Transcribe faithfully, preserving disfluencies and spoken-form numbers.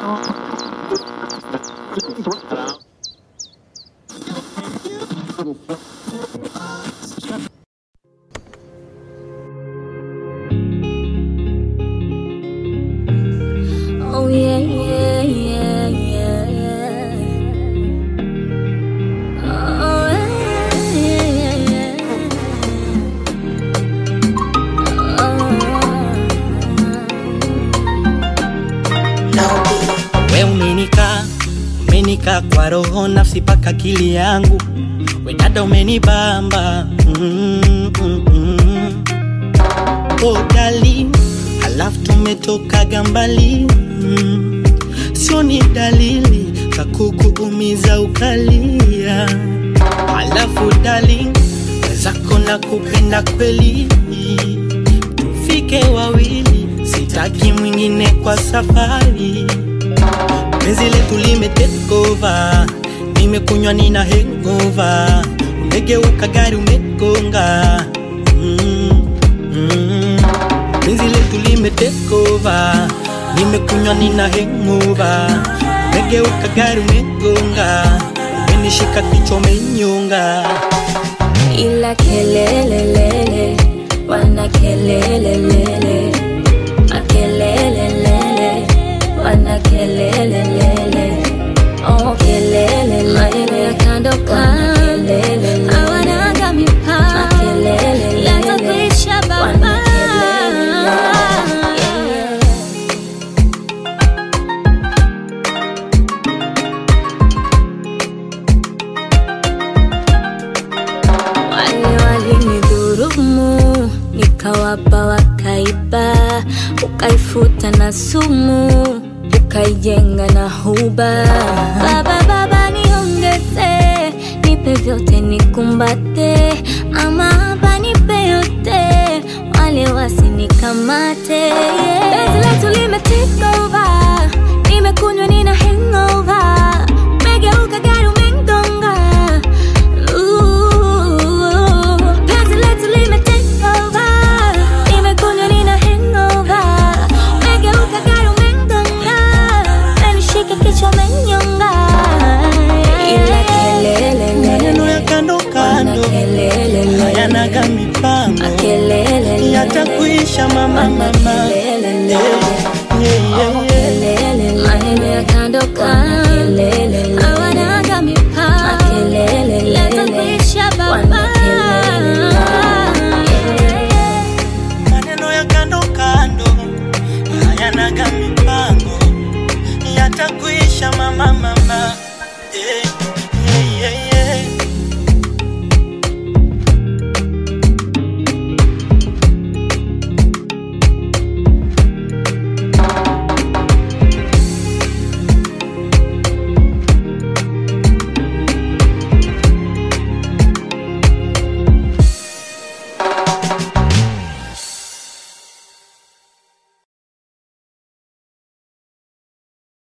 Oh yeah, yeah, yeah, yeah. Oh yeah, yeah, yeah. Oh. We umenika, umenika kwa roho nafsi paka akili yangu. We dada umenibamba. Mm, mm, mm. Oh darling, halafu tumetoka gambali. Mm. Sio ni dalili za kukuumiza ukalia. Halafu darling, wezako na kupenda kweli. Tufike wawili, sitaki mwingine kwa safari. Penzi letu lime take over, nimekunywa nina hangover. Umegeuka gari umegonga. Mm, mm. Penzi letu lime take over, nimekunywa nina hangover. Umegeuka gari umegonga. Umenishika kichwa umenyonga. Ila kelele lele, wana kelele lele, makelele lele, wana kelele lele, oh kelele lele, ya kando kando, hawana mipaka, makelele yatakuisha baba. Wale walinidhulumu, nikawapa wakaiba, ukaifuta na sumu, ukaijenga na huba. Baba baba niongeze, nipe vyote nikumbate, ama hapa nipe yote, wale wasinikamate. Penzi letu lime take over, nimekunywa nina hangover. Umegeuka gari umegonga. Hayanaga mipango, yatakuisha mama mama. Maneno ya kando kando, hawanaga mipaka, yatakuisha baba. Maneno ya kando kando, hayanaga mipango, yatakuisha mama mama.